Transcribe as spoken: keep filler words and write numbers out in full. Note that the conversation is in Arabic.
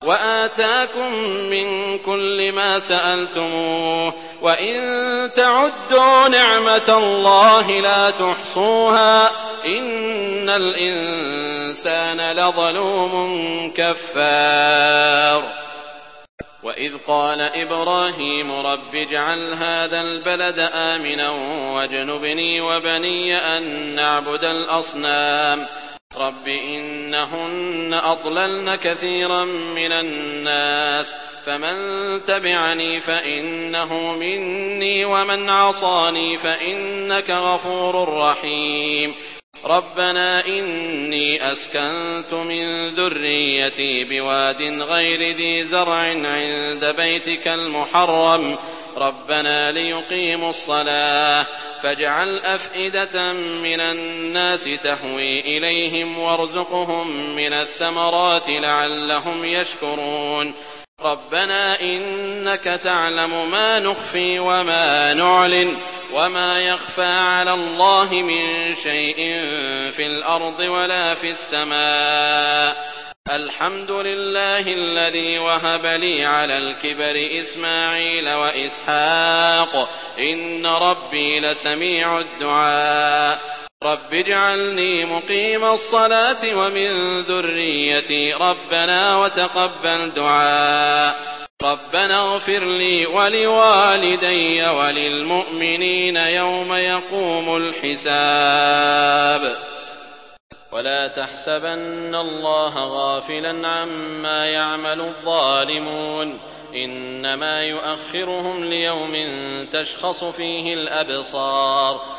وآتاكم من كل ما سألتموه وإن تعدوا نعمة الله لا تحصوها إن الإنسان لظلوم كفار. وإذ قال إبراهيم رب اجعل هذا البلد آمنا واجنبني وبني أن نعبد الأصنام رب إنهن أضللن كثيرا من الناس فمن تبعني فإنه مني ومن عصاني فإنك غفور رحيم. ربنا إني أسكنت من ذريتي بواد غير ذي زرع عند بيتك المحرم ربنا ليقيموا الصلاة فاجعل أفئدة من الناس تهوي إليهم وارزقهم من الثمرات لعلهم يشكرون. ربنا إنك تعلم ما نخفي وما نعلن وما يخفى على الله من شيء في الأرض ولا في السماء. الحمد لله الذي وهب لي على الكبر إسماعيل وإسحاق إن ربي لسميع الدعاء. رب اجعلني مقيم الصلاة ومن ذريتي ربنا وتقبل دعاء. ربنا اغفر لي ولوالدي وللمؤمنين يوم يقوم الحساب. ولا تحسبن الله غافلا عما يعمل الظالمون إنما يؤخرهم ليوم تشخص فيه الأبصار